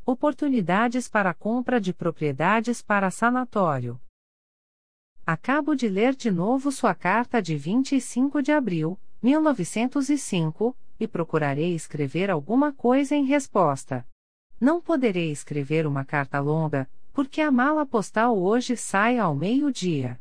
Oportunidades para compra de propriedades para sanatório. Acabo de ler de novo sua carta de 25 de abril, 1905, e procurarei escrever alguma coisa em resposta. Não poderei escrever uma carta longa, porque a mala postal hoje sai ao meio-dia.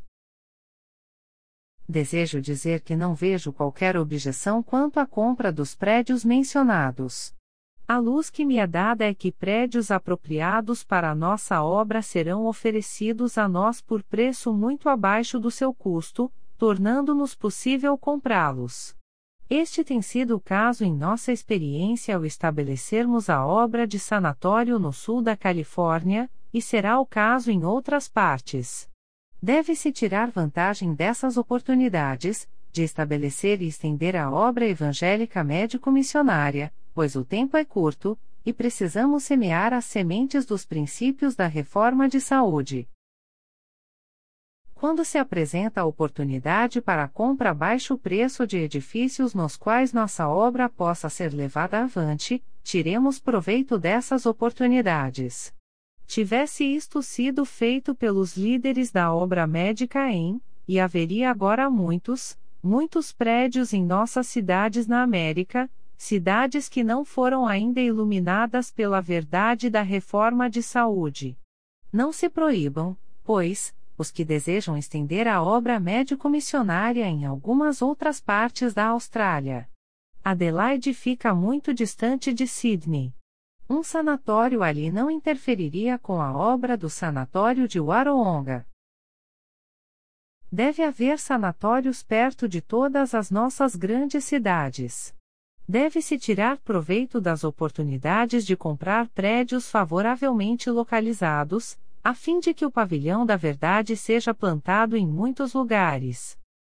Desejo dizer que não vejo qualquer objeção quanto à compra dos prédios mencionados. A luz que me é dada é que prédios apropriados para a nossa obra serão oferecidos a nós por preço muito abaixo do seu custo, tornando-nos possível comprá-los. Este tem sido o caso em nossa experiência ao estabelecermos a obra de sanatório no sul da Califórnia, e será o caso em outras partes. Deve-se tirar vantagem dessas oportunidades, de estabelecer e estender a obra evangélica médico-missionária, pois o tempo é curto, e precisamos semear as sementes dos princípios da reforma de saúde. Quando se apresenta a oportunidade para a compra a baixo preço de edifícios nos quais nossa obra possa ser levada avante, tiremos proveito dessas oportunidades. Tivesse isto sido feito pelos líderes da obra médica e haveria agora muitos prédios em nossas cidades na América, cidades que não foram ainda iluminadas pela verdade da reforma de saúde. Não se proíbam, pois, os que desejam estender a obra médico-missionária em algumas outras partes da Austrália. Adelaide fica muito distante de Sydney. Um sanatório ali não interferiria com a obra do sanatório de Warrawonga. Deve haver sanatórios perto de todas as nossas grandes cidades. Deve-se tirar proveito das oportunidades de comprar prédios favoravelmente localizados, a fim de que o pavilhão da verdade seja plantado em muitos lugares.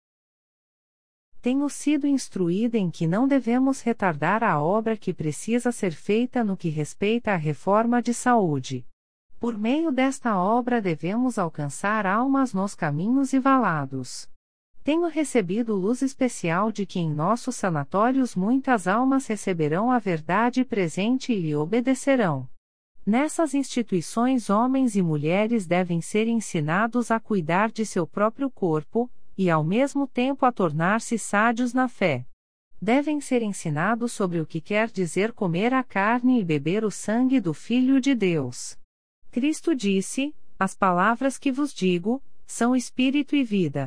Tenho sido instruída em que não devemos retardar a obra que precisa ser feita no que respeita à reforma de saúde. Por meio desta obra devemos alcançar almas nos caminhos e valados. Tenho recebido luz especial de que em nossos sanatórios muitas almas receberão a verdade presente e lhe obedecerão. Nessas instituições homens e mulheres devem ser ensinados a cuidar de seu próprio corpo, e ao mesmo tempo a tornar-se sádios na fé. Devem ser ensinados sobre o que quer dizer comer a carne e beber o sangue do Filho de Deus. Cristo disse: as palavras que vos digo, são espírito e vida.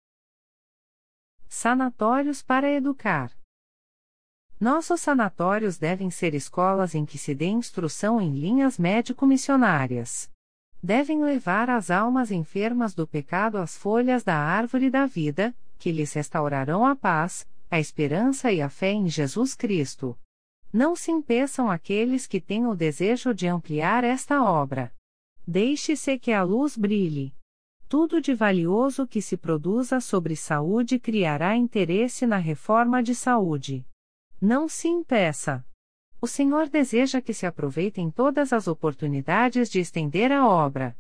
Sanatórios para educar. Nossos sanatórios devem ser escolas em que se dê instrução em linhas médico-missionárias. Devem levar as almas enfermas do pecado às folhas da árvore da vida, que lhes restaurarão a paz, a esperança e a fé em Jesus Cristo. Não se impeçam aqueles que têm o desejo de ampliar esta obra. Deixe-se que a luz brilhe. Tudo de valioso que se produza sobre saúde criará interesse na reforma de saúde. Não se impeça. O Senhor deseja que se aproveitem todas as oportunidades de estender a obra.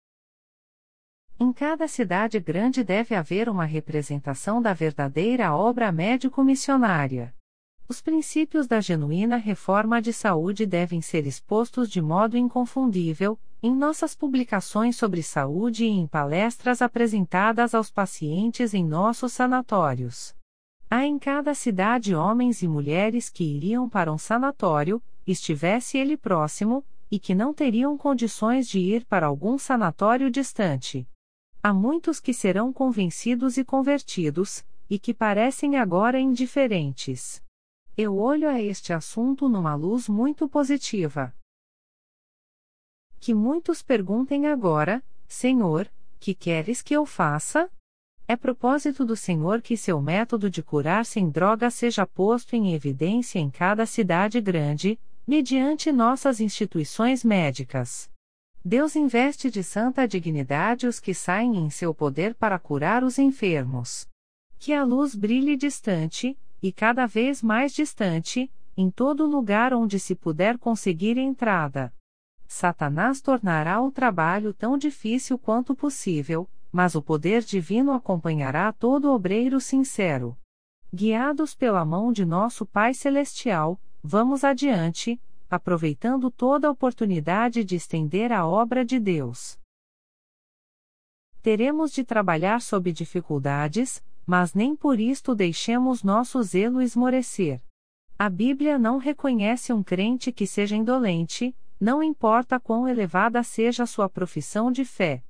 Em cada cidade grande deve haver uma representação da verdadeira obra médico-missionária. Os princípios da genuína reforma de saúde devem ser expostos de modo inconfundível, em nossas publicações sobre saúde e em palestras apresentadas aos pacientes em nossos sanatórios. Há em cada cidade homens e mulheres que iriam para um sanatório, estivesse ele próximo, e que não teriam condições de ir para algum sanatório distante. Há muitos que serão convencidos e convertidos, e que parecem agora indiferentes. Eu olho a este assunto numa luz muito positiva. Que muitos perguntem agora: Senhor, que queres que eu faça? É propósito do Senhor que seu método de curar sem droga seja posto em evidência em cada cidade grande, mediante nossas instituições médicas. Deus investe de santa dignidade os que saem em seu poder para curar os enfermos. Que a luz brilhe distante, e cada vez mais distante, em todo lugar onde se puder conseguir entrada. Satanás tornará o trabalho tão difícil quanto possível, mas o poder divino acompanhará todo obreiro sincero. Guiados pela mão de nosso Pai Celestial, vamos adiante, aproveitando toda oportunidade de estender a obra de Deus. Teremos de trabalhar sob dificuldades, mas nem por isto deixemos nosso zelo esmorecer. A Bíblia não reconhece um crente que seja indolente, não importa quão elevada seja sua profissão de fé.